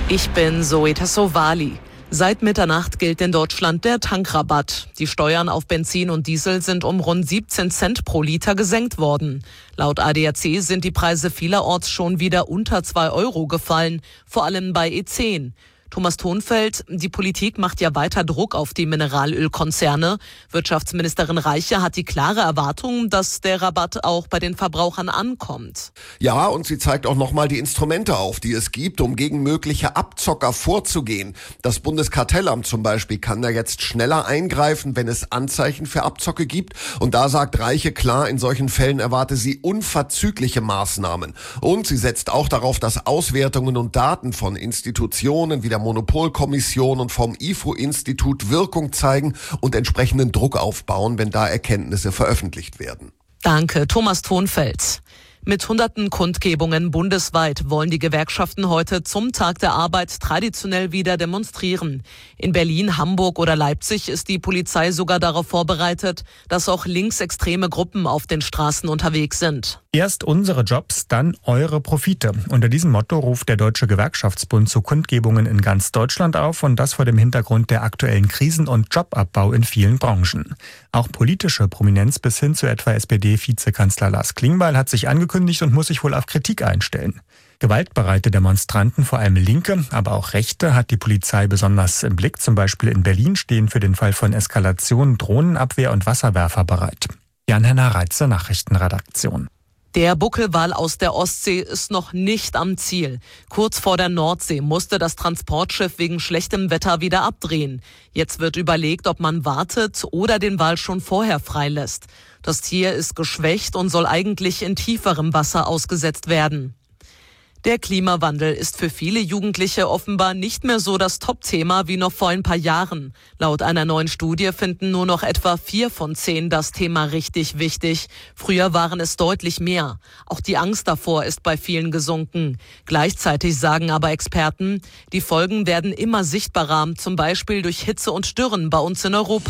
Ich bin Zoe Tassovali. Seit Mitternacht gilt in Deutschland der Tankrabatt. Die Steuern auf Benzin und Diesel sind um rund 17 Cent pro Liter gesenkt worden. Laut ADAC sind die Preise vielerorts schon wieder unter 2 Euro gefallen, vor allem bei E10. Thomas Thonfeld, die Politik macht ja weiter Druck auf die Mineralölkonzerne. Wirtschaftsministerin Reiche hat die klare Erwartung, dass der Rabatt auch bei den Verbrauchern ankommt. Ja, und sie zeigt auch nochmal die Instrumente auf, die es gibt, um gegen mögliche Abzocker vorzugehen. Das Bundeskartellamt zum Beispiel kann da jetzt schneller eingreifen, wenn es Anzeichen für Abzocke gibt. Und da sagt Reiche klar, in solchen Fällen erwarte sie unverzügliche Maßnahmen. Und sie setzt auch darauf, dass Auswertungen und Daten von Institutionen wie der Monopolkommission und vom IFO-Institut Wirkung zeigen und entsprechenden Druck aufbauen, wenn da Erkenntnisse veröffentlicht werden. Danke, Thomas Thonfeld. Mit hunderten Kundgebungen bundesweit wollen die Gewerkschaften heute zum Tag der Arbeit traditionell wieder demonstrieren. In Berlin, Hamburg oder Leipzig ist die Polizei sogar darauf vorbereitet, dass auch linksextreme Gruppen auf den Straßen unterwegs sind. Erst unsere Jobs, dann eure Profite. Unter diesem Motto ruft der Deutsche Gewerkschaftsbund zu Kundgebungen in ganz Deutschland auf und das vor dem Hintergrund der aktuellen Krisen und Jobabbau in vielen Branchen. Auch politische Prominenz bis hin zu etwa SPD-Vizekanzler Lars Klingbeil hat sich angekündigt und muss sich wohl auf Kritik einstellen. Gewaltbereite Demonstranten, vor allem Linke, aber auch Rechte, hat die Polizei besonders im Blick. Zum Beispiel in Berlin stehen für den Fall von Eskalation Drohnenabwehr und Wasserwerfer bereit. Jan-Henner Reitze, Nachrichtenredaktion. Der Buckelwal aus der Ostsee ist noch nicht am Ziel. Kurz vor der Nordsee musste das Transportschiff wegen schlechtem Wetter wieder abdrehen. Jetzt wird überlegt, ob man wartet oder den Wal schon vorher freilässt. Das Tier ist geschwächt und soll eigentlich in tieferem Wasser ausgesetzt werden. Der Klimawandel ist für viele Jugendliche offenbar nicht mehr so das Top-Thema wie noch vor ein paar Jahren. Laut einer neuen Studie finden nur noch etwa 4 von 10 das Thema richtig wichtig. Früher waren es deutlich mehr. Auch die Angst davor ist bei vielen gesunken. Gleichzeitig sagen aber Experten, die Folgen werden immer sichtbarer, zum Beispiel durch Hitze und Dürren bei uns in Europa.